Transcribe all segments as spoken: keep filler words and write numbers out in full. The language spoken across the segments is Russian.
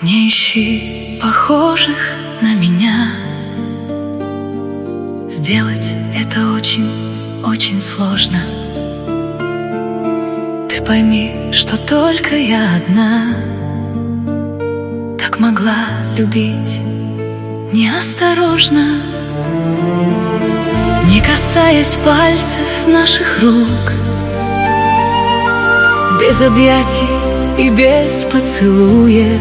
Не ищи похожих на меня. Сделать это очень, очень сложно. Ты пойми, что только я одна так могла любить неосторожно, не касаясь пальцев наших рук, без объятий и без поцелуев,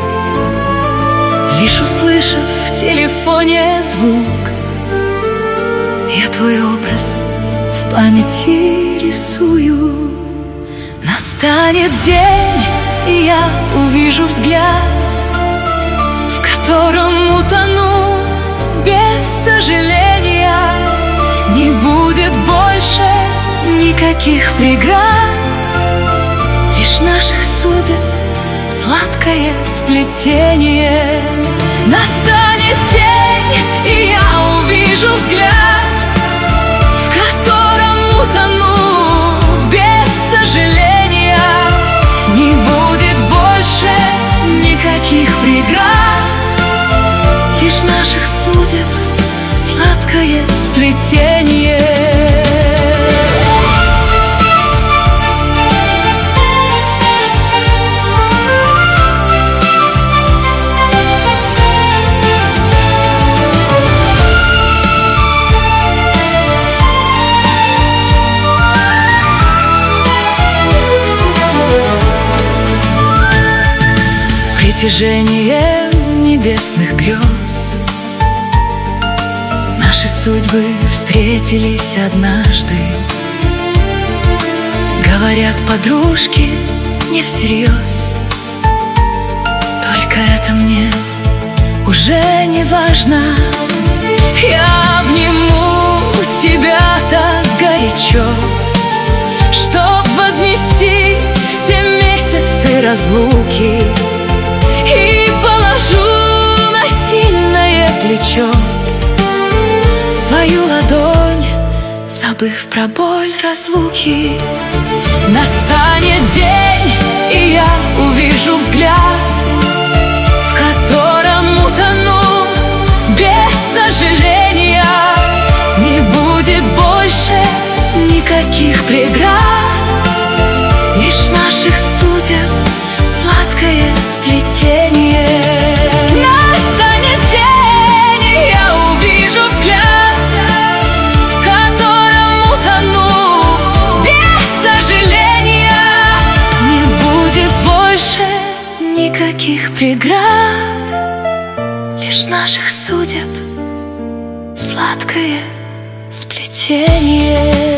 лишь услышав в телефоне звук. Я твой образ в памяти рисую. Настанет день, и я увижу взгляд, в котором утону без сожаления. Не будет больше никаких преград, лишь наших судеб сладкое сплетение. Настанет день, и я увижу взгляд, в котором утону без сожаления. Не будет больше никаких преград, лишь наших судеб сладкое сплетение. Притяжением небесных грез наши судьбы встретились однажды. Говорят подружки не всерьез, только это мне уже не важно. Я обниму тебя так горячо, чтоб возместить все месяцы разлуки, и положу на сильное плечо свою ладонь, забыв про боль разлуки. Настанет день, и я увижу взгляд, в котором утону без сожаления. Не будет больше никаких преград, лишь наших судеб сладкое сплетение. Настанет день, и я увижу взгляд, в котором утону без сожаления. Не будет больше никаких преград, лишь наших судеб сладкое сплетение.